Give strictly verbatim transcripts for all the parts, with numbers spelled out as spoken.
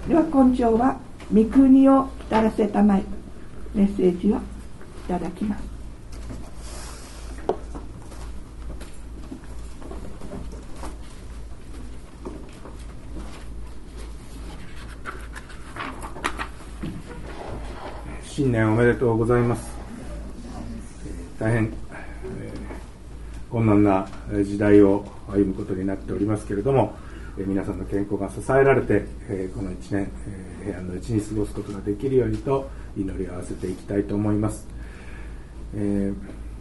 では今朝は御国を来たらせたまえメッセージをいただきます。 新年おめでとうございます。大変、えー、困難な時代を歩むことになっておりますけれども、えー、皆さんの健康が支えられて、えー、このいちねん、えー、平安のうちに過ごすことができるようにと祈りを合わせていきたいと思います。えー、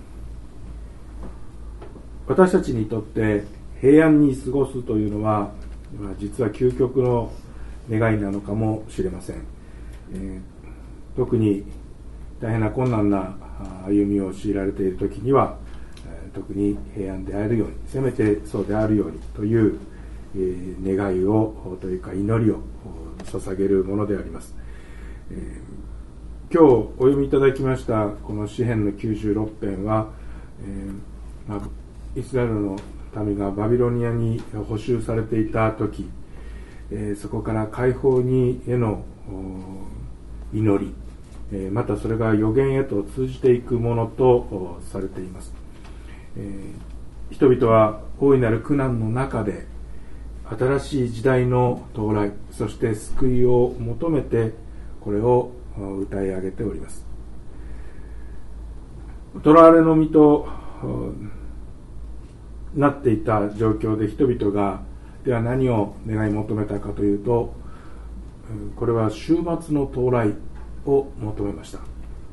私たちにとって平安に過ごすというのは、まあ、実は究極の願いなのかもしれません。えー特に大変な困難な歩みを強いられているときには、特に平安であるように、せめてそうであるようにという願いをというか祈りを捧げるものであります。今日お読みいただきましたこの詩編のきゅうじゅうろく編は、イスラエルの民がバビロニアに捕囚されていたとき、そこから解放にへの祈り、またそれが預言へと通じていくものとされています。人々は大いなる苦難の中で新しい時代の到来、そして救いを求めてこれを歌い上げております。囚われの身となっていた状況で人々がでは何を願い求めたかというと、これは終末の到来を求めました。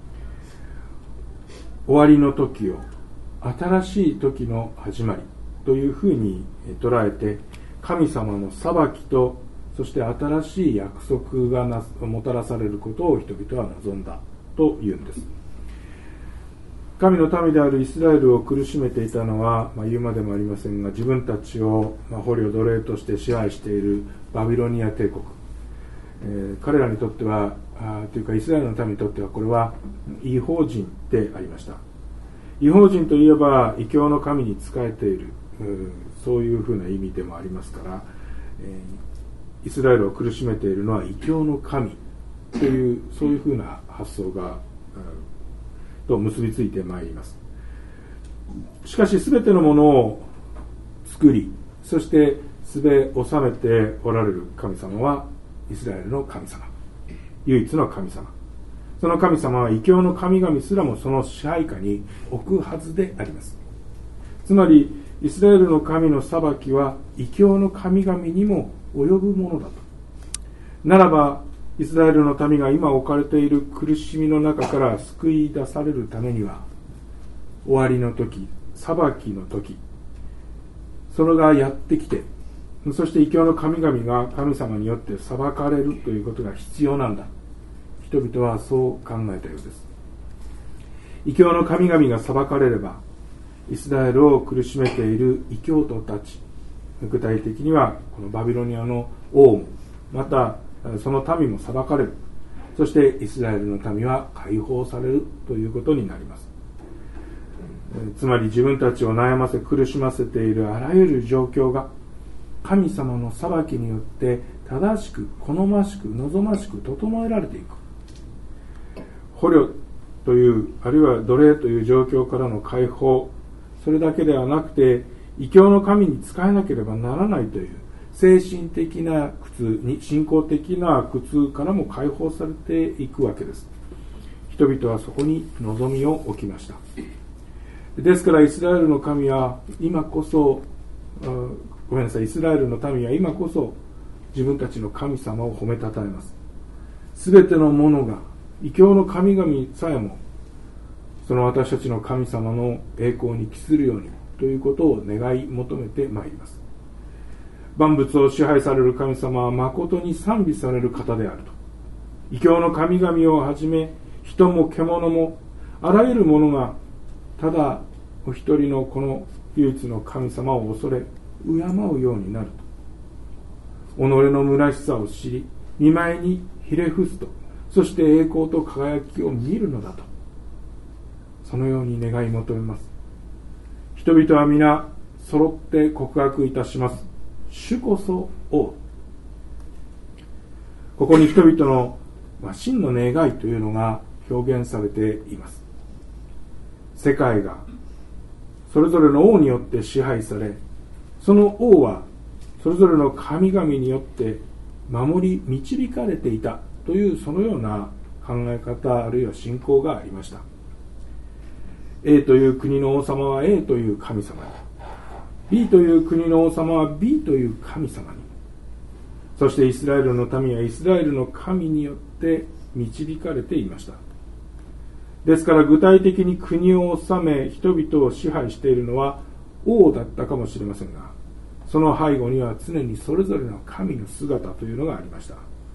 終わりの時を新しい時の始まりというふうに捉えて、神様の裁きとそして新しい約束がなもたらされることを人々は望んだというんです。神の民であるイスラエルを苦しめていたのは、まあ、言うまでもありませんが、自分たちを、まあ、捕虜奴隷として支配しているバビロニア帝国、えー、彼らにとってはあというかイスラエルの民にとってはこれは異邦人でありました。異邦人といえば異教の神に仕えている、そういうふうな意味でもありますから、えー、イスラエルを苦しめているのは異教の神というそういうふうな発想がと結びついてまいります。しかし全てのものを作り、そしてすべ治めておられる神様はイスラエルの神様、唯一の神様。その神様は異教の神々すらもその支配下に置くはずであります。つまりイスラエルの神の裁きは異教の神々にも及ぶものだと。ならばイスラエルの民が今置かれている苦しみの中から救い出されるためには、終わりの時、裁きの時、それがやってきて、そして異教の神々が神様によって裁かれるということが必要なんだ。人々はそう考えたようです。異教の神々が裁かれれば、イスラエルを苦しめている異教徒たち、具体的にはこのバビロニアの王も、またその民も裁かれる。そしてイスラエルの民は解放されるということになります。つまり自分たちを悩ませ苦しませているあらゆる状況が神様の裁きによって正しく好ましく望ましく整えられていく。捕虜というあるいは奴隷という状況からの解放、それだけではなくて異教の神に仕えなければならないという精神的な苦痛に信仰的な苦痛からも解放されていくわけです。人々はそこに望みを置きました。ですからイスラエルの神は今こそごめんなさいイスラエルの民は今こそ自分たちの神様を褒めたたえます。すべてのものが異教の神々さえもその私たちの神様の栄光に帰するようにということを願い求めてまいります。万物を支配される神様は誠に賛美される方であると。異教の神々をはじめ人も獣もあらゆるものがただお一人のこの唯一の神様を恐れ敬うようになると。己の虚しさを知り見舞いにひれ伏すと、そして栄光と輝きを見るのだと、そのように願い求めます。人々は皆揃って告白いたします。主こそ王。 ここに人々の、まあ、真の願いというのが表現されています。世界がそれぞれの王によって支配され、その王はそれぞれの神々によって守り導かれていたという、そのような考え方あるいは信仰がありました。 A という国の王様は A という神様に、 B という国の王様は B という神様に、そしてイスラエルの民はイスラエルの神によって導かれていました。ですから具体的に国を治め人々を支配しているのは王だったかもしれませんが、その背後には常にそれぞれの神の姿というのがありました。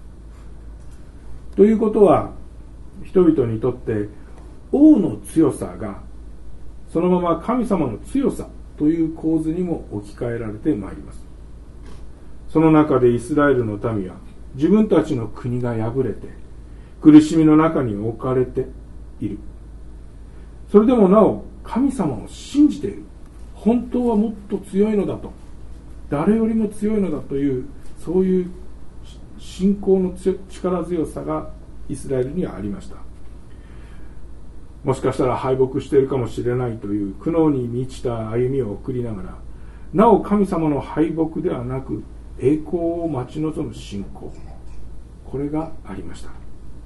ということは、人々にとって王の強さがそのまま神様の強さという構図にも置き換えられてまいります。その中でイスラエルの民は自分たちの国が破れて苦しみの中に置かれている。それでもなお神様を信じている。本当はもっと強いのだと、誰よりも強いのだという、そういう信仰の力強さがイスラエルにはありました。もしかしたら敗北しているかもしれないという苦悩に満ちた歩みを送りながら、なお神様の敗北ではなく栄光を待ち望む信仰、これがありました。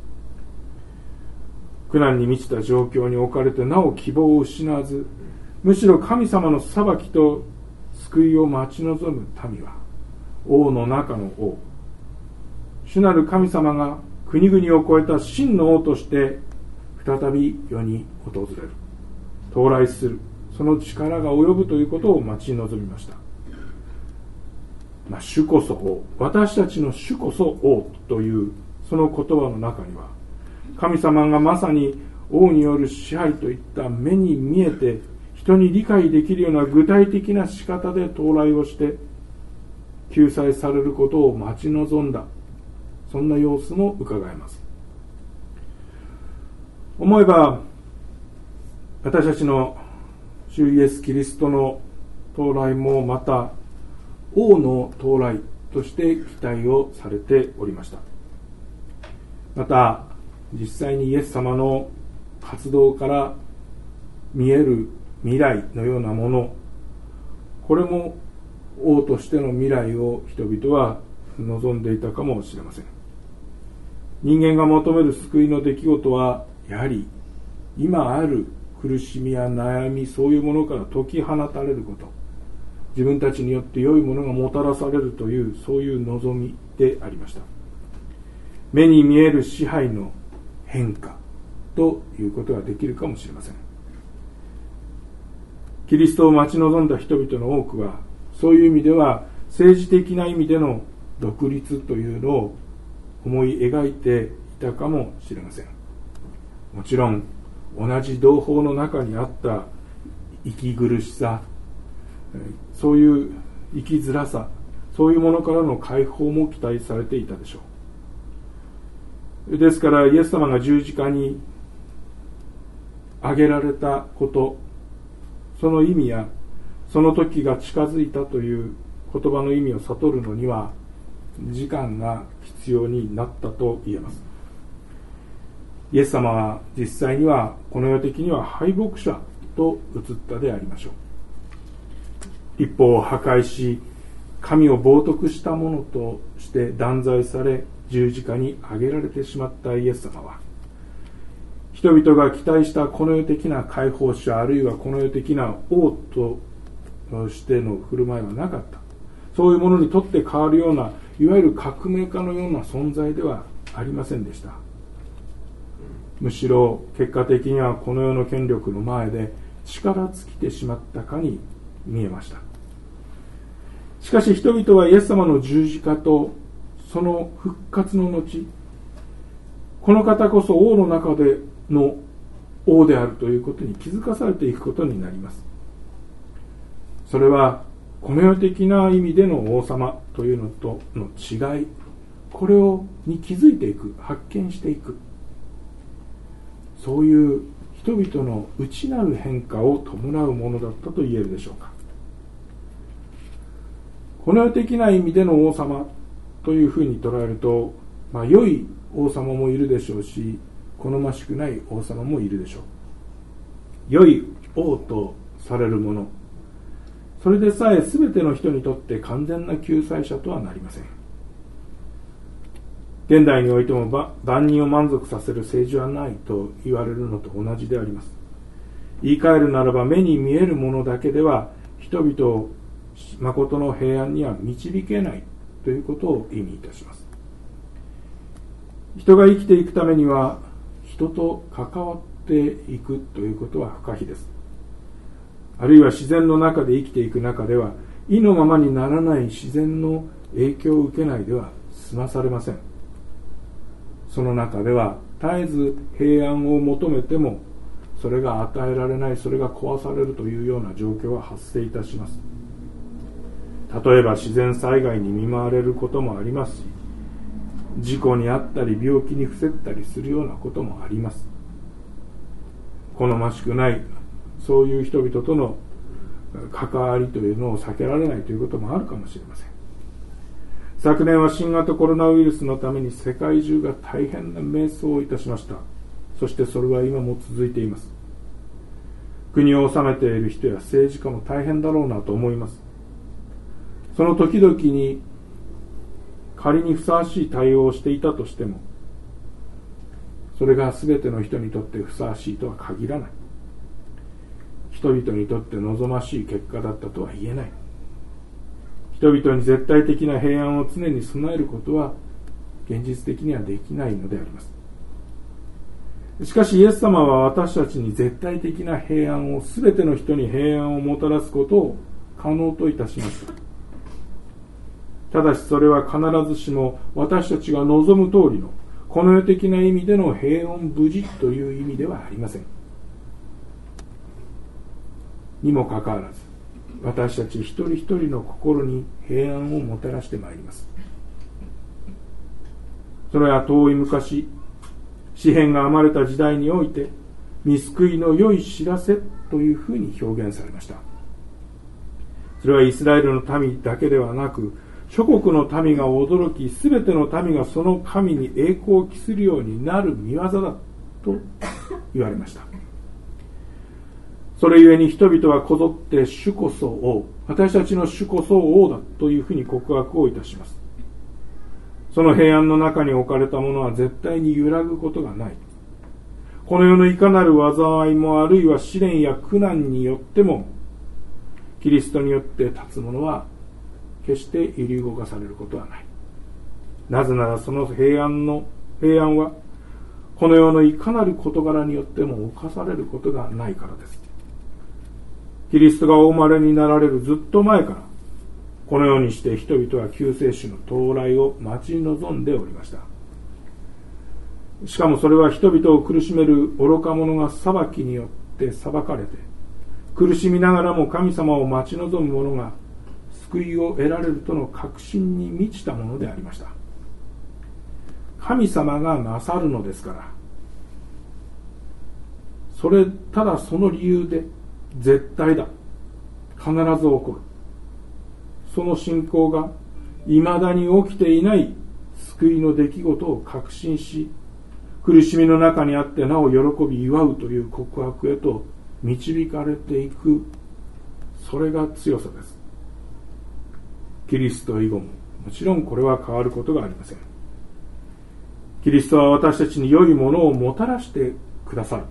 苦難に満ちた状況に置かれてなお希望を失わず、むしろ神様の裁きと救いを待ち望む民は、王の中の王、主なる神様が国々を超えた真の王として再び世に訪れる、到来する、その力が及ぶということを待ち望みました。まあ、主こそ王、私たちの主こそ王というその言葉の中には、神様がまさに王による支配といった目に見えて人に理解できるような具体的な仕方で到来をして救済されることを待ち望んだ、そんな様子も伺えます。思えば私たちの主イエス・キリストの到来もまた王の到来として期待をされておりました。また実際にイエス様の活動から見える未来のようなもの、これも王としての未来を人々は望んでいたかもしれません。人間が求める救いの出来事はやはり今ある苦しみや悩み、そういうものから解き放たれること、自分たちによって良いものがもたらされるという、そういう望みでありました。目に見える支配の変化ということができるかもしれません。キリストを待ち望んだ人々の多くは、そういう意味では政治的な意味での独立というのを思い描いていたかもしれません。もちろん同じ同胞の中にあった息苦しさ、そういう生きづらさ、そういうものからの解放も期待されていたでしょう。ですからイエス様が十字架に挙げられたこと、その意味やその時が近づいたという言葉の意味を悟るのには時間が必要になったと言えます。イエス様は実際にはこの世的には敗北者と映ったでありましょう。一方を破壊し神を冒涜したものとして断罪され十字架に挙げられてしまったイエス様は、人々が期待したこの世的な解放者、あるいはこの世的な王としての振る舞いはなかった。そういうものにとって変わるような、いわゆる革命家のような存在ではありませんでした。むしろ結果的にはこの世の権力の前で力尽きてしまったかに見えました。しかし人々はイエス様の十字架とその復活の後、この方こそ王の中での王であるということに気づかされていくことになります。それはこの世的な意味での王様というのとの違い、これをに気づいていく、発見していく、そういう人々の内なる変化を伴うものだったと言えるでしょうか。この世的な意味での王様というふうに捉えると、 まあ、良い王様もいるでしょうし、好ましくない王様もいるでしょう。良い王とされるもの、それでさえ全ての人にとって完全な救済者とはなりません。現代においても万人を満足させる政治はないと言われるのと同じであります。言い換えるならば、目に見えるものだけでは人々を誠の平安には導けないということを意味いたします。人が生きていくためには人と関わっていくということは不可避です。あるいは自然の中で生きていく中では、意のままにならない自然の影響を受けないでは済まされません。その中では絶えず平安を求めても、それが与えられない、それが壊されるというような状況は発生いたします。例えば自然災害に見舞われることもありますし、事故にあったり病気に伏せったりするようなこともあります。好ましくない、そういう人々との関わりというのを避けられないということもあるかもしれません。昨年は新型コロナウイルスのために世界中が大変な迷走をいたしました。そしてそれは今も続いています。国を治めている人や政治家も大変だろうなと思います。その時々に仮にふさわしい対応をしていたとしても、それが全ての人にとってふさわしいとは限らない。人々にとって望ましい結果だったとは言えない。人々に絶対的な平安を常に備えることは現実的にはできないのであります。しかしイエス様は私たちに絶対的な平安を、全ての人に平安をもたらすことを可能といたしました。ただしそれは必ずしも私たちが望む通りのこの世的な意味での平穏無事という意味ではありません。にもかかわらず、私たち一人一人の心に平安をもたらしてまいります。それは遠い昔、詩篇が編まれた時代において、御救いの良い知らせというふうに表現されました。それはイスラエルの民だけではなく、諸国の民が驚き、すべての民がその神に栄光を期するようになる御業だと言われました。それゆえに人々はこぞって主こそ王、私たちの主こそ王だというふうに告白をいたします。その平安の中に置かれたものは絶対に揺らぐことがない。この世のいかなる災いも、あるいは試練や苦難によっても、キリストによって立つものは決して揺り動かされることはない。なぜならその平安の平安はこの世のいかなる事柄によっても侵されることがないからです。キリストがお生まれになられるずっと前から、このようにして人々は救世主の到来を待ち望んでおりました。しかもそれは人々を苦しめる愚か者が裁きによって裁かれて、苦しみながらも神様を待ち望む者が救いを得られるとの確信に満ちたものでありました。神様がなさるのですから、それただその理由で絶対だ、必ず起こる、その信仰が未だに起きていない救いの出来事を確信し、苦しみの中にあってなお喜び祝うという告白へと導かれていく、それが強さです。キリスト以後ももちろんこれは変わることがありません。キリストは私たちに良いものをもたらしてくださると。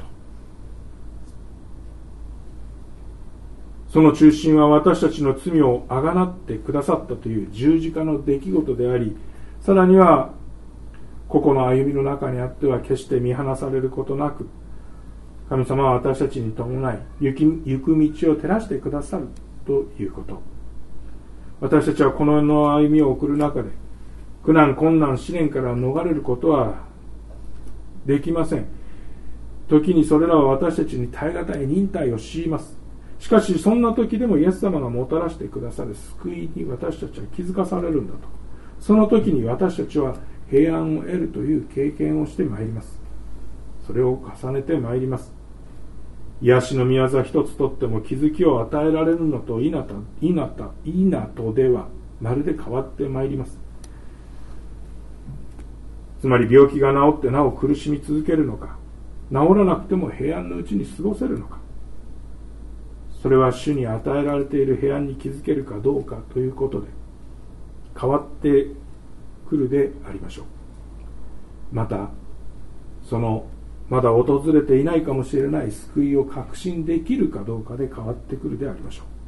その中心は私たちの罪をあがなってくださったという十字架の出来事であり、さらには個々の歩みの中にあっては決して見放されることなく、神様は私たちに伴い行き、行く道を照らしてくださるということ。私たちはこの世の歩みを送る中で、苦難、困難、試練から逃れることはできません。時にそれらは私たちに耐え難い忍耐を強います。しかしそんな時でもイエス様がもたらしてくださる救いに私たちは気づかされるんだと。その時に私たちは平安を得るという経験をしてまいります。それを重ねてまいります。癒しの御業一つとっても気づきを与えられるのといなた、いなた、いなとではまるで変わってまいります。 つまり病気が治ってなお苦しみ続けるのか、治らなくても平安のうちに過ごせるのか、それは主に与えられている平安に気づけるかどうかということで変わってくるでありましょう。またそのまだ訪れていないかもしれない救いを確信できるかどうかで変わってくるでありましょう。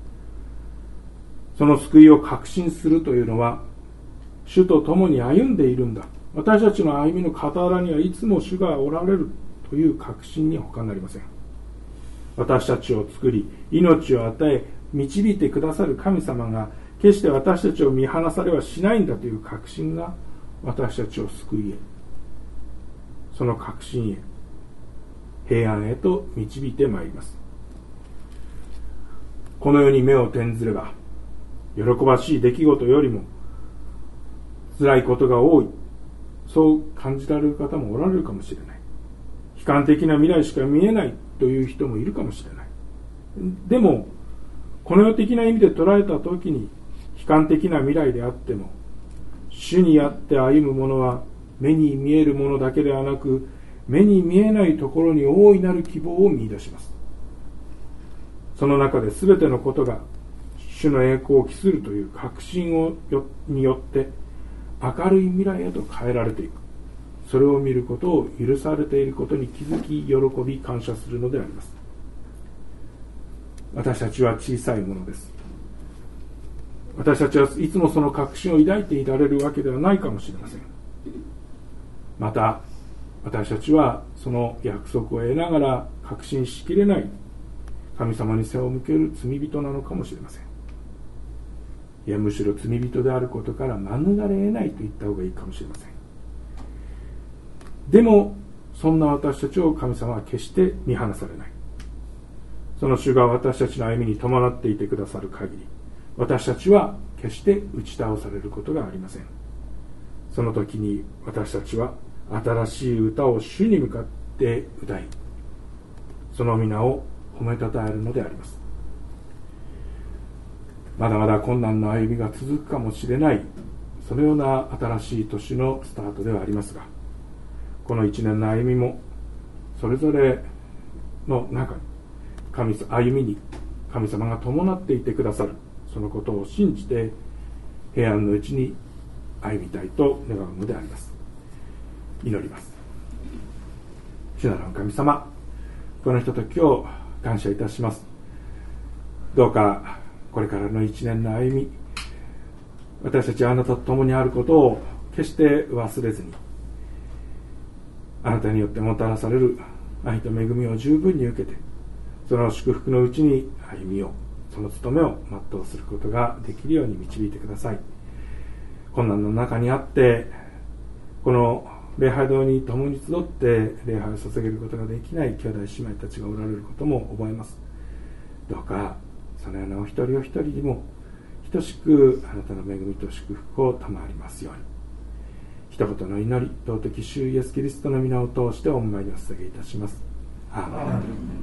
その救いを確信するというのは、主と共に歩んでいるんだ、私たちの歩みの傍らにはいつも主がおられるという確信に他なりません。私たちを作り命を与え導いてくださる神様が決して私たちを見放されはしないんだという確信が私たちを救いへ、その確信へ、平安へと導いてまいります。この世に目を転ずれば、喜ばしい出来事よりも辛いことが多い、そう感じられる方もおられるかもしれない。悲観的な未来しか見えないという人もいるかもしれない。でもこの世的な意味で捉えたときに、悲観的な未来であっても、主にあって歩む者は目に見えるものだけではなく、目に見えないところに大いなる希望を見出します。その中で全てのことが主の栄光を期するという確信をよによって明るい未来へと変えられていく。それを見ることを許されていることに気づき、喜び、感謝するのであります。私たちは小さいものです。私たちはいつもその確信を抱いていられるわけではないかもしれません。また私たちはその約束を得ながら確信しきれない神様に背を向ける罪人なのかもしれません。いや、むしろ罪人であることから免れ得ないと言った方がいいかもしれません。でもそんな私たちを神様は決して見放されない。その主が私たちの歩みに伴っていてくださる限り、私たちは決して打ち倒されることがありません。その時に私たちは新しい歌を主に向かって歌い、その皆を褒めたたえるのであります。まだまだ困難な歩みが続くかもしれない、そのような新しい年のスタートではありますが、この一年の歩みもそれぞれの中に神歩みに神様が伴っていてくださる、そのことを信じて平安のうちに歩みたいと願うのであります。祈ります。主なる神様、このひとときを感謝いたします。どうかこれからの一年の歩み、私たちはあなたと共にあることを決して忘れずに、あなたによってもたらされる愛と恵みを十分に受けて、その祝福のうちに歩みを、その務めを全うすることができるように導いてください。困難の中にあってこの礼拝堂に共に集って礼拝を捧げることができない兄弟姉妹たちがおられることも覚えます。どうかそのようなお一人お一人にも等しくあなたの恵みと祝福を賜りますように。一言の祈り、尊き主イエスキリストの皆を通してお見舞いをお捧げいたします。アーメン。